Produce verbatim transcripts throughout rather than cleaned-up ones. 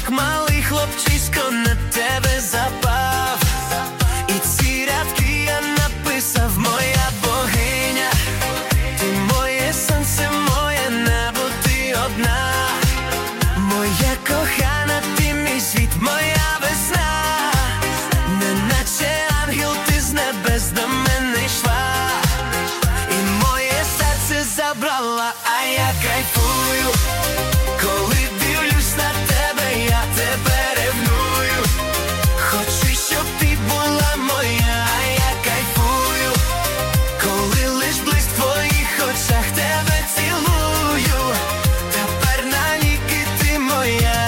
як малий хлопчисько на тебе запав. І ці рядки я написав, моя богиня. Ти моє сонце, моє небо, ти одна. Моя кохана, ти мій світ, моя весна. Неначе ангел, ти з небес до мене йшла. І моє серце забрала, а я кайфую. Коли дивлюсь на тебе, я тебе ревную. Хочу, щоб ти була моя, а я кайфую. Коли лиш блиск в твоїх очах, тебе цілую. Тепер навіки ти моя.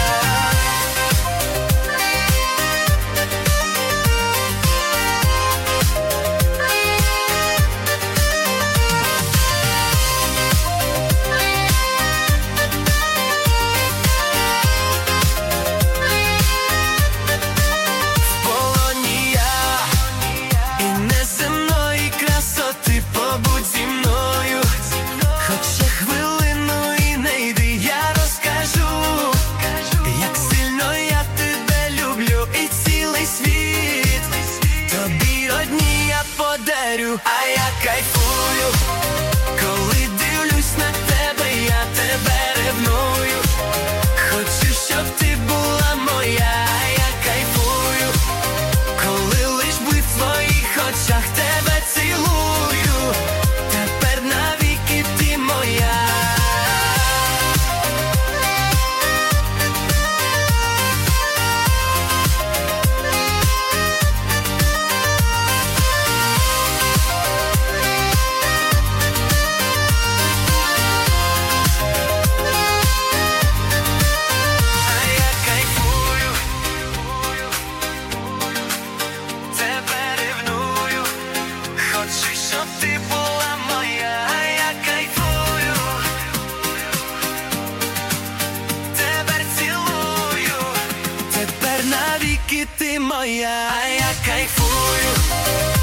А я кайфую, коли дивлюсь на тебе, я тебе ревную. Хочу, щоб ти була моя, а я кайфую. Коли лиш блиск в твоїх очах, тебе цілую. Тепер навіки ти моя. Хочу, щоб ти була моя, а я кайфую. Тепер цілую. Тепер навіки ти моя, а я кайфую.